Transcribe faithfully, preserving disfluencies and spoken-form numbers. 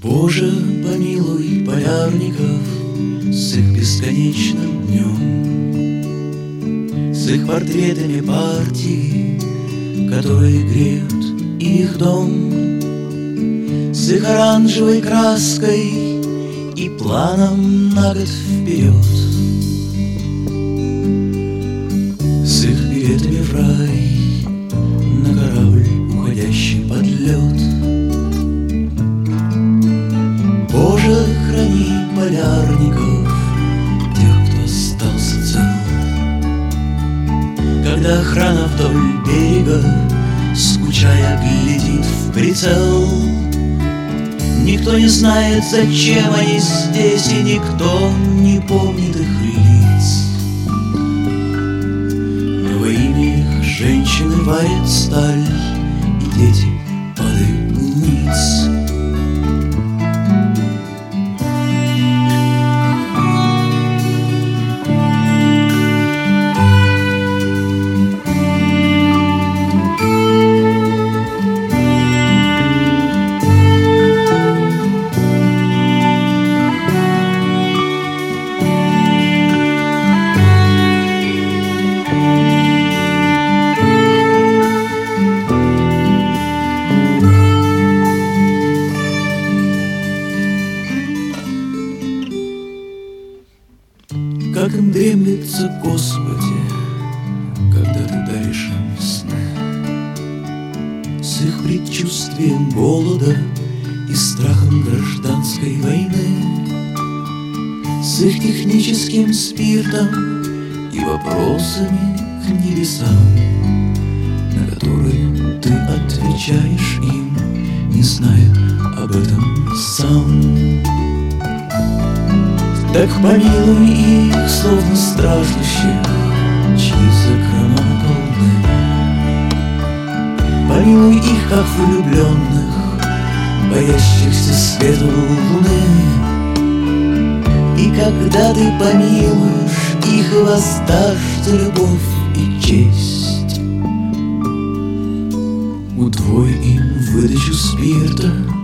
Боже, помилуй полярников с их бесконечным днем, с их портретами партии, которые греют их дом, с их оранжевой краской и планом на год вперед, с их билетами в рай на корабль, уходящий под лед. Боже, храни полярников, тех, кто остался цел, когда охрана вдоль берега, скучая, глядит в прицел. Никто не знает, зачем они здесь, и никто не помнит их лиц. Но во имя их женщины варят сталь, и дети падают ниц. Как им дремлется, Господи, когда Ты даришь им сны, с их предчувствием голода и страхом гражданской войны, с их техническим спиртом и вопросами к небесам, на которые Ты отвечаешь им, не зная об этом сам. Так помилуй их, словно страждущих, чьи закрома полны. Помилуй их, как влюбленных, боящихся света луны. И когда Ты помилуешь их и воздашь за любовь и честь, удвой им выдачу спирта